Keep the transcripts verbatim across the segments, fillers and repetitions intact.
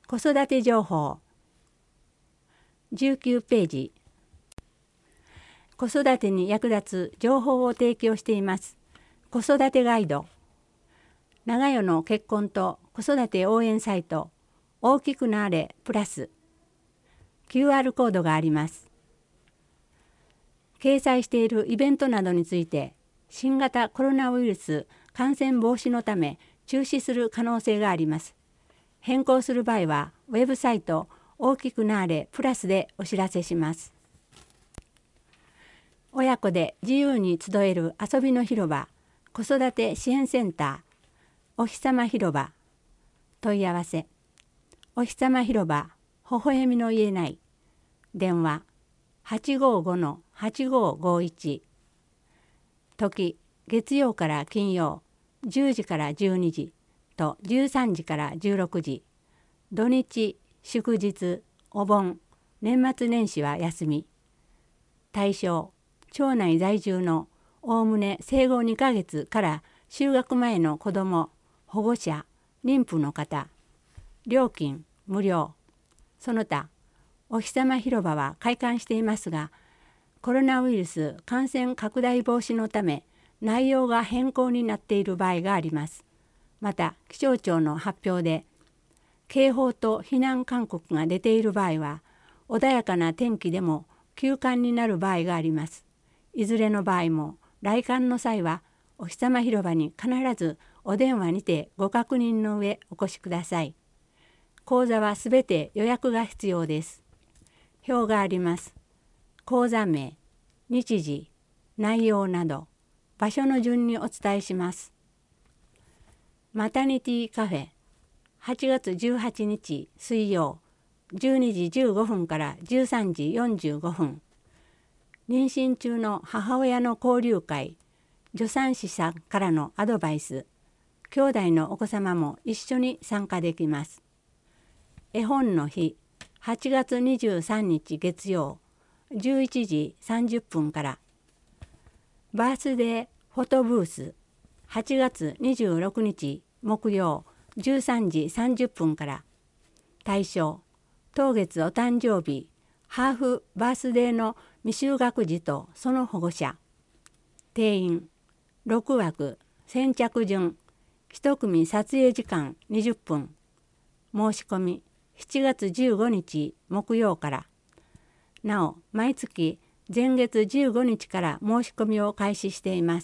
子育て情報じゅうきゅうページ。子育てに役立つ情報を提供しています。子育てガイド。長代の結婚と子育て応援サイト大きくなれプラス キューアール コードがあります。掲載しているイベントなどについて新型コロナウイルス感染防止のため中止する可能性があります。変更する場合はウェブサイト大きくなれプラスでお知らせします。親子で自由に集える遊びの広場子育て支援センターお日様広場問い合わせお日様広場微笑みの言えない電話 はちごーごのはちごーごーいち 時月曜から金曜じゅうじからじゅうにじとじゅうさんじからじゅうろくじ土日祝日お盆年末年始は休み対象町内在住のおおむね生後にかげつから就学前の子ども保護者妊婦の方料金無料その他お日様広場は開館していますがコロナウイルス感染拡大防止のため内容が変更になっている場合があります。また気象庁の発表で警報と避難勧告が出ている場合は穏やかな天気でも休館になる場合があります。いずれの場合も来館の際はお日様広場に必ずお電話にてご確認の上お越しください。講座はすべて予約が必要です。表があります。講座名、日時、内容など場所の順にお伝えします。マタニティカフェはちがつじゅうはちにち水曜じゅうにじじゅうごふんからじゅうさんじよんじゅうごふん妊娠中の母親の交流会助産師さんからのアドバイス兄弟のお子様も一緒に参加できます。絵本の日はちがつにじゅうさんにち月曜じゅういちじさんじゅっぷんからバースデーフォトブースはちがつにじゅうろくにち木曜じゅうさんじさんじゅっぷんから対象当月お誕生日ハーフバースデーの未就学児とその保護者定員ろくわく先着順いち組撮影時間にじゅっぷん申し込みしちがつじゅうごにち木曜からなお毎月前月じゅうごにちから申し込みを開始しています。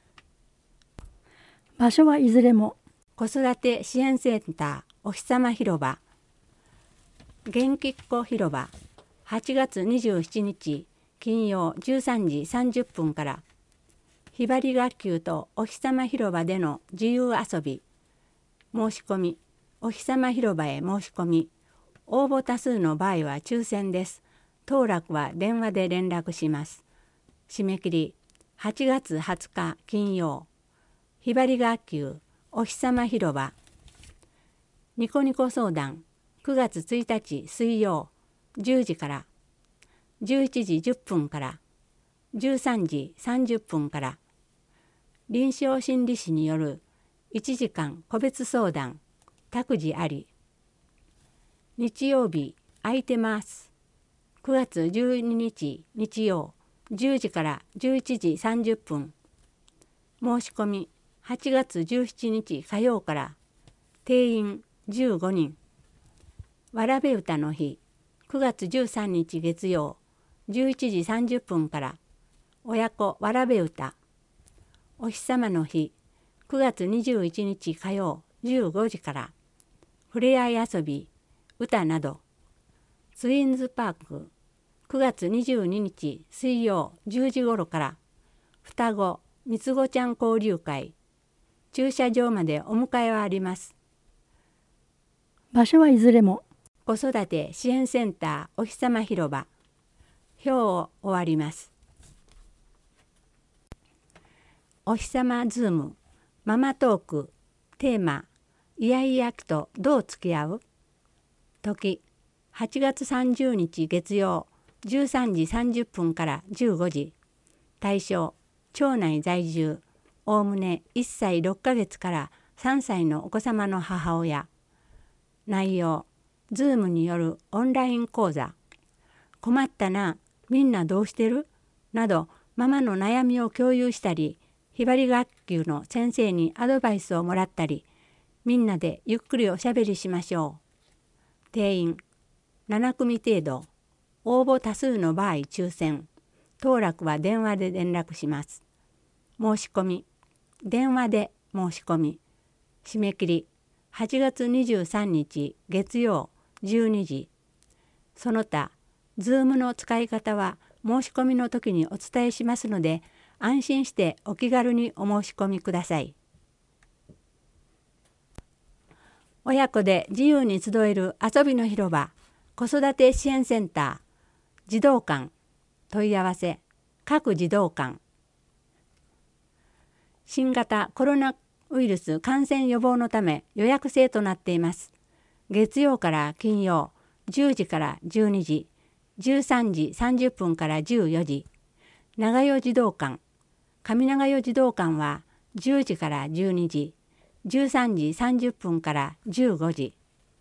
場所はいずれも子育て支援センターお日様広場元気っ子広場はちがつにじゅうしちにち金曜じゅうさんじさんじゅっぷんからひばり学級とお日様広場での自由遊び申し込みお日様広場へ申し込み応募多数の場合は抽選です。当落は電話で連絡します。締め切りはちがつはつか金曜ひばり学級お日様広場ニコニコ相談くがつついたち水曜じゅうじからじゅういちじじゅっぷんからじゅうさんじさんじゅっぷんから臨床心理士によるいちじかん個別相談託児あり日曜日空いてますくがつじゅうににち日曜じゅうじからじゅういちじさんじゅっぷん申し込みはちがつじゅうしちにち火曜から定員じゅうごにんわらべ歌の日くがつじゅうさんにち月曜じゅういちじさんじゅっぷんから親子わらべ歌お日様の日くがつにじゅういちにち火曜じゅうごじからふれあい遊び歌などツインズパークくがつにじゅうににち水曜じゅうじごろから双子三つ子ちゃん交流会駐車場までお迎えはあります。 場所はいずれも子育て支援センターお日様広場表を終わります。お日様ズームママトークテーマイヤイヤ期とどう付き合う時はちがつさんじゅうにち月曜じゅうさんじさんじゅっぷんからじゅうごじ対象町内在住おおむねいっさいろっかげつからさんさいのお子様の母親内容 Zoom によるオンライン講座、困ったな、みんなどうしてるなどママの悩みを共有したり、ひばり学級の先生にアドバイスをもらったり、みんなでゆっくりおしゃべりしましょう。定員なな組程度、応募多数の場合抽選、当落は電話で連絡します。申し込み、電話で申し込み、締め切りはちがつにじゅうさんにち月曜じゅうにじ。その他、Zoom の使い方は申し込みの時にお伝えしますので、安心してお気軽にお申し込みください。親子で自由に集える遊びの広場、子育て支援センター、児童館、問い合わせ、各児童館。新型コロナウイルス感染予防のため予約制となっています。月曜から金曜、じゅうじからじゅうにじ、じゅうさんじさんじゅっぷんからじゅうよじ。長代児童館、上長代児童館はじゅうじからじゅうにじ、じゅうさんじさんじゅっぷんからじゅうごじ。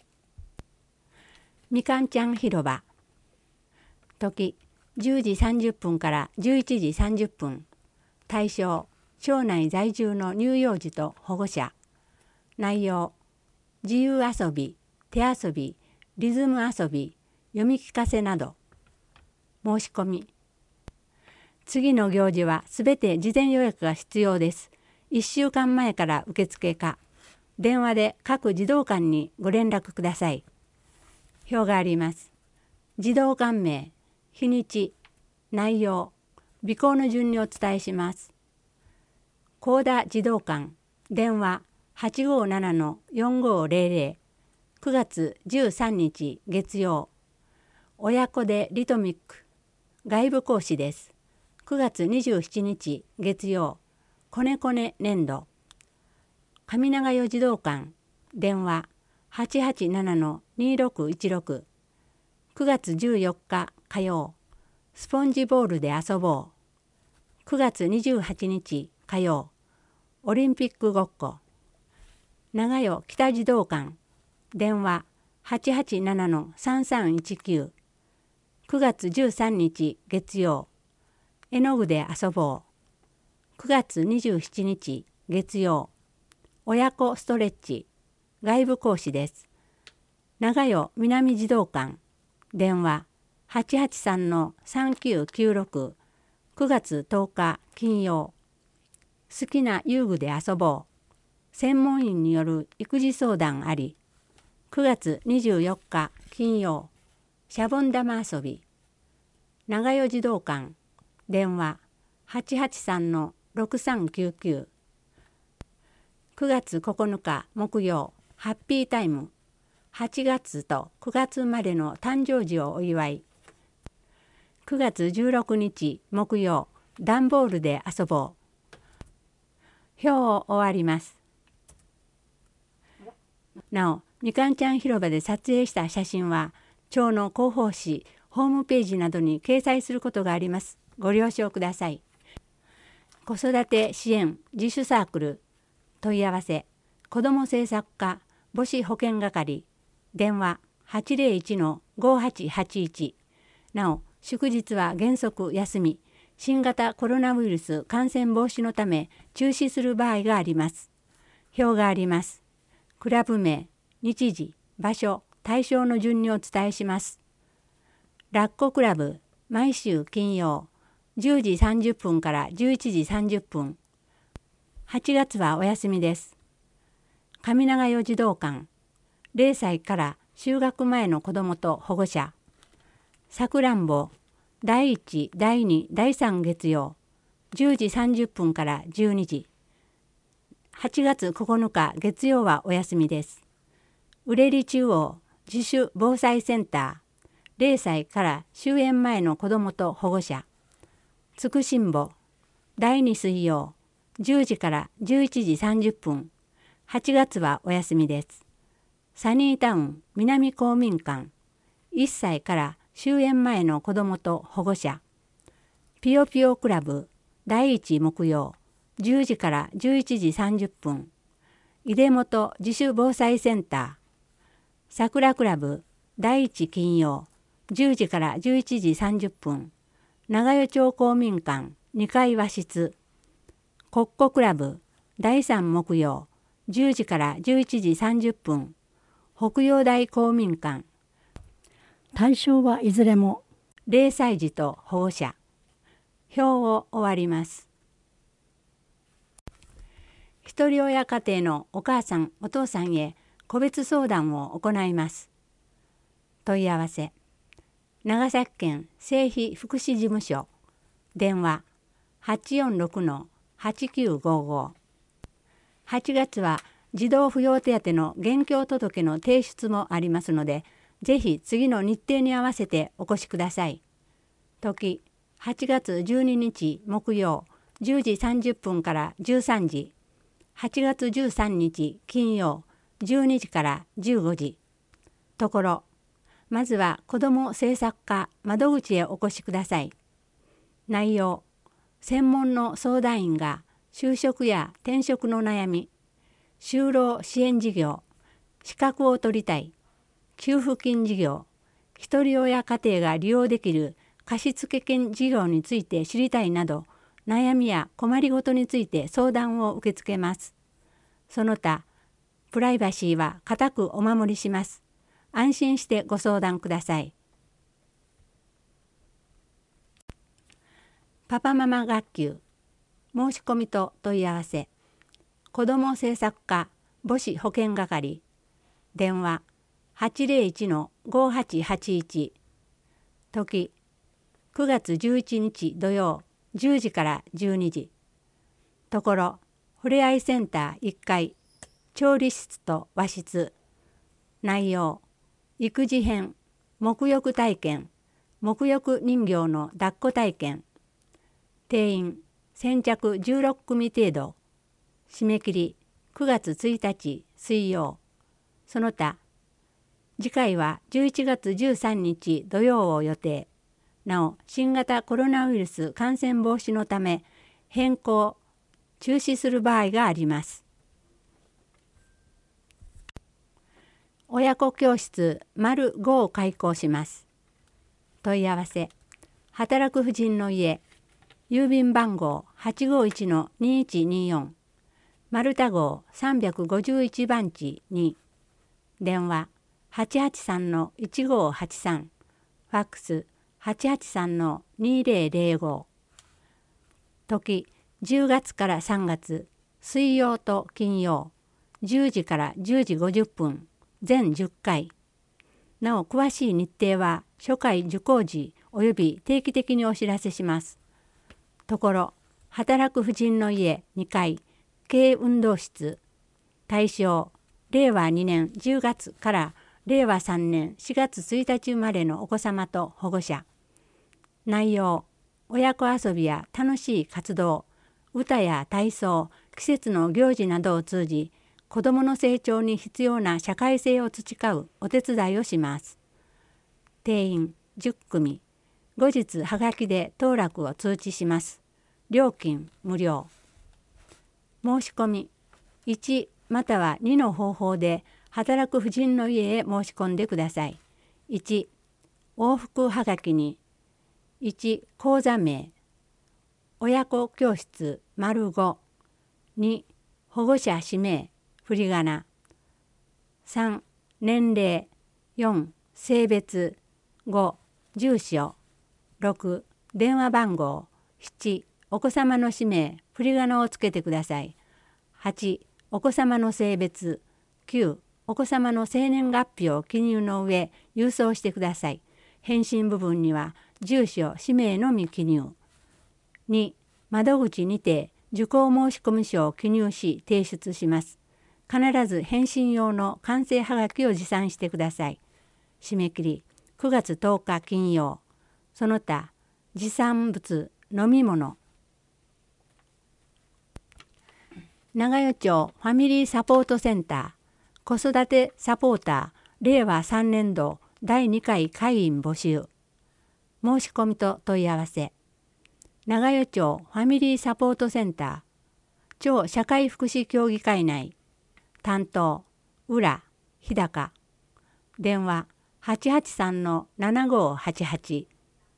みかんちゃん広場、時じゅうじさんじゅっぷんからじゅういちじさんじゅっぷん。対象、町内在住の乳幼児と保護者。内容、自由遊び、手遊び、リズム遊び、読み聞かせなど。申し込み。次の行事はすべて事前予約が必要です。いっしゅうかんまえから受付か、電話で各児童館にご連絡ください。表があります。児童館名、日にち、内容、備考の順にお伝えします。高田児童館、電話 はちごーななのよんごーぜろぜろ、くがつじゅうさんにち月曜。親子でリトミック、外部講師です。くがつにじゅうしちにち月曜、こねこね年度。上長代児童館、電話 はちはちななのにろくいちろく、くがつじゅうよっか火曜、スポンジボールで遊ぼう。くがつにじゅうはちにち火曜、オリンピックごっこ。長代北児童館、電話 はちはちななのさんさんいちきゅう、くがつじゅうさんにち月曜、絵の具で遊ぼう。くがつにじゅうしちにち月曜、親子ストレッチ、外部講師です。長代南児童館、電話 はちはちさんのさんきゅうきゅうろく、くがつとおか金曜。好きな遊具で遊ぼう。専門員による育児相談あり。くがつにじゅうよっか金曜。シャボン玉遊び。長代児童館、電話 はちはちさんのろくさんきゅうきゅう。くがつここのか木曜、ハッピータイム。はちがつとくがつまでの誕生日をお祝い。くがつじゅうろくにち木曜、段ボールで遊ぼう。表を終わります。なお、みかんちゃん広場で撮影した写真は、町の広報誌、ホームページなどに掲載することがあります。ご了承ください。子育て支援自主サークル、問い合わせ、子ども政策課母子保健係、電話 はちぜろいちのごはちはちいち。なお、祝日は原則休み、新型コロナウイルス感染防止のため中止する場合があります。表があります。クラブ名、日時、場所、対象の順にお伝えします。ラッコクラブ、毎週金曜、じゅうじさんじゅっぷんからじゅういちじさんじゅっぷん。はちがつはお休みです。上長代児童館、れいさいから就学前の子どもと保護者。さくらんぼ、だいいち、だいに、だいさん月曜、じゅうじさんじゅっぷんからじゅうにじ。はちがつここのか月曜はお休みです。うれり中央自主防災センター、れいさいから終園前の子どもと保護者。つくしんぼ、だいに水曜、じゅうじからじゅういちじさんじゅっぷん。はちがつはお休みです。サニータウン南公民館、いっさいから終園前の子どもと保護者。ぴよぴよクラブ、だいいち木曜、じゅうじからじゅういちじさんじゅっぷん。出本自主防災センター。さくらクラブ、 だいいち金曜じゅうじからじゅういちじさんじゅっぷん、長与町公民館にかい和室。国庫クラブだいさん木曜じゅうじからじゅういちじさんじゅっぷん、北陽台公民館。 対象はいずれもれいさい児と保護者。表を終わります。ひとり親家庭のお母さんお父さんへ個別相談を行います。問い合わせ長崎県性非福祉事務所、電話 はちよんろくのはちきゅうごご。はちがつは児童扶養手当の現況届の提出もありますので、ぜひ次の日程に合わせてお越しください。時はちがつじゅうににち木曜じゅうじさんじゅっぷんからじゅうさんじ、はちがつじゅうさんにち金曜じゅうにじからじゅうごじ。ところ、まずは子ども政策課窓口へお越しください。内容、専門の相談員が就職や転職の悩み、就労支援事業、資格を取りたい、給付金事業、ひとり親家庭が利用できる貸付金事業について知りたいなど、悩みや困りごとについて相談を受け付けます。その他、プライバシーは固くお守りします。安心してご相談ください。パパママ学級申し込みと問い合わせ、子ども政策課母子保健係、電話はちぜろいちのごはちはちいち。時くがつじゅういちにち土曜じゅうじからじゅうにじ。ところ、ふれあいセンターいっかい、調理室と和室。内容、育児編、沐浴体験、沐浴人形の抱っこ体験。定員先着じゅうろっくみ程度。締め切りくがつついたち水曜。その他、次回はじゅういちがつじゅうさんにち土曜を予定。なお、新型コロナウイルス感染防止のため変更、中止する場合があります。親子教室丸ごを開講します。問い合わせ、働く婦人の家、郵便番号 はちごいちのにいちによん、丸太号さんびゃくごじゅういちばんちに、電話はちはちさんのいちごはちさん、ファックスはちはちさんのにぜろぜろご。時じゅうがつからさんがつ、水曜と金曜じゅうじからじゅうじごじゅっぷん、全じゅっかい。なお、詳しい日程は初回受講時および定期的にお知らせします。ところ、働く婦人の家にかい、軽運動室。対象、れいわにねんじゅうがつかられいわさんねんしがつついたち生まれのお子様と保護者。内容、親子遊びや楽しい活動、歌や体操、季節の行事などを通じ、子どもの成長に必要な社会性を培うお手伝いをします。定員じゅっくみ。後日はがきで当落を通知します。料金無料。申し込みいちまたはにの方法で働く婦人の家へ申し込んでください。いち往復はがきにいち講座名、親子教室丸ご、に保護者氏名振り仮名、さん年齢、よん性別、ご住所、ろく電話番号、ななお子様の氏名振り仮名をつけてください。はちお子様の性別、きゅうお子様の生年月日を記入の上郵送してください。返信部分には住所氏名のみ記入。に窓口にて受講申込書を記入し提出します。必ず返信用の完成はがきを持参してください。締め切りくがつとおか金曜。その他持参物、飲み物。長与町ファミリーサポートセンター子育てサポーターれいわさんねんどだいにかい会員募集。申し込みと問い合わせ、長与町ファミリーサポートセンター町社会福祉協議会内担当浦日高、電話はちはちさんのななごーはちはち。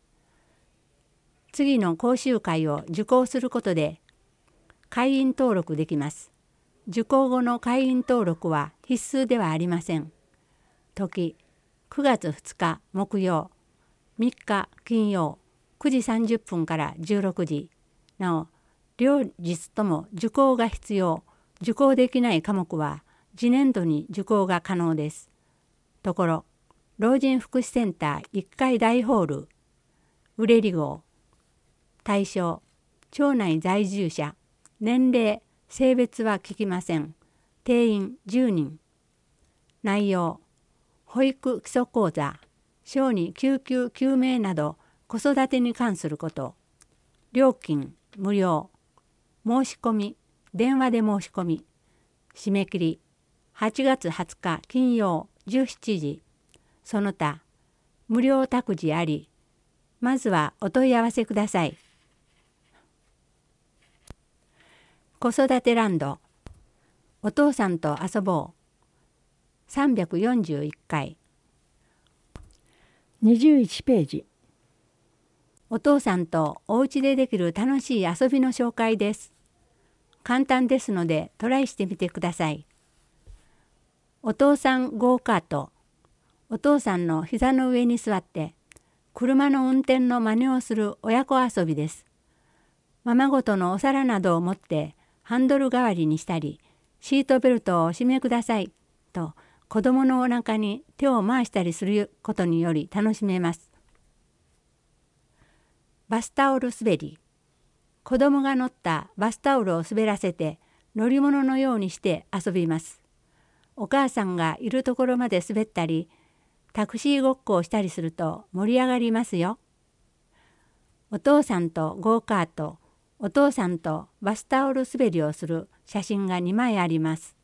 次の講習会を受講することで会員登録できます。受講後の会員登録は必須ではありません。時くがつふつか木曜、みっか金曜くじさんじゅっぷんからじゅうろくじ。なお、両日とも受講が必要、受講できない科目は次年度に受講が可能です。ところ、老人福祉センターいっかい大ホール、売れり号、対象、町内在住者、年齢、性別は聞きません。定員じゅうにん。内容、保育基礎講座、小児救急救命など子育てに関すること。料金無料。申し込み、電話で申し込み。締め切り、はちがつはつか金曜じゅうしちじ。その他、無料託児あり。まずはお問い合わせください。子育てランド。お父さんと遊ぼう。さんびゃくよんじゅういっかい。 にじゅういちページ。 お父さんとお家でできる楽しい遊びの紹介です。簡単ですのでトライしてみてください。お父さんゴーカート。お父さんの膝の上に座って車の運転の真似をする親子遊びです。ままごとのお皿などを持ってハンドル代わりにしたり、シートベルトをお締めくださいと子供のお腹に手を回したりすることにより楽しめます。バスタオル滑り。子供が乗ったバスタオルを滑らせて乗り物のようにして遊びます。お母さんがいるところまで滑ったり、タクシーごっこをしたりすると盛り上がりますよ。お父さんとゴーカート、お父さんとバスタオル滑りをする写真がにまいあります。